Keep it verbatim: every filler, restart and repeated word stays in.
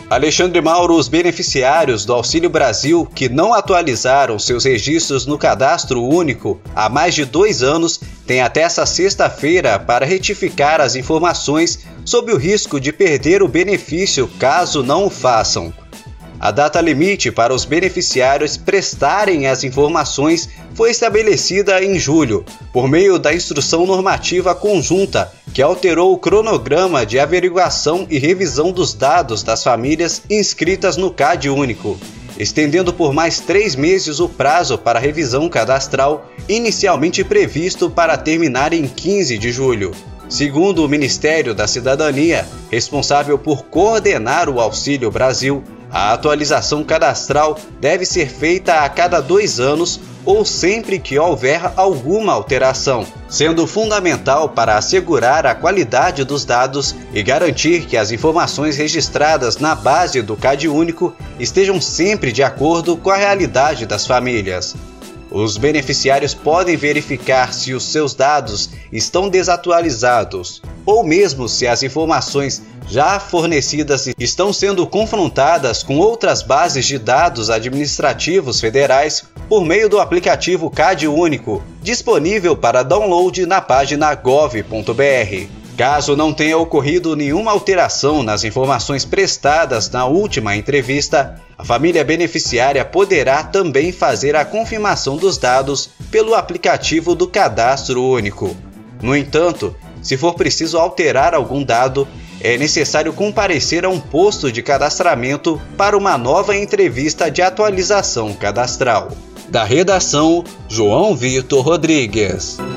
Alexandre Mauro, os beneficiários do Auxílio Brasil que não atualizaram seus registros no Cadastro Único há mais de dois anos têm até essa sexta-feira para retificar as informações sob o risco de perder o benefício caso não o façam. A data limite para os beneficiários prestarem as informações foi estabelecida em julho, por meio da Instrução Normativa Conjunta, que alterou o cronograma de averiguação e revisão dos dados das famílias inscritas no Cade Único, estendendo por mais três meses o prazo para revisão cadastral, inicialmente previsto para terminar em quinze de julho. Segundo o Ministério da Cidadania, responsável por coordenar o Auxílio Brasil, a atualização cadastral deve ser feita a cada dois anos ou sempre que houver alguma alteração, sendo fundamental para assegurar a qualidade dos dados e garantir que as informações registradas na base do Cade Único estejam sempre de acordo com a realidade das famílias. Os beneficiários podem verificar se os seus dados estão desatualizados ou mesmo se as informações já fornecidas estão sendo confrontadas com outras bases de dados administrativos federais por meio do aplicativo Cade Único, disponível para download na página gov ponto br. Caso não tenha ocorrido nenhuma alteração nas informações prestadas na última entrevista, a família beneficiária poderá também fazer a confirmação dos dados pelo aplicativo do Cadastro Único. No entanto, se for preciso alterar algum dado, é necessário comparecer a um posto de cadastramento para uma nova entrevista de atualização cadastral. Da redação, João Vitor Rodrigues.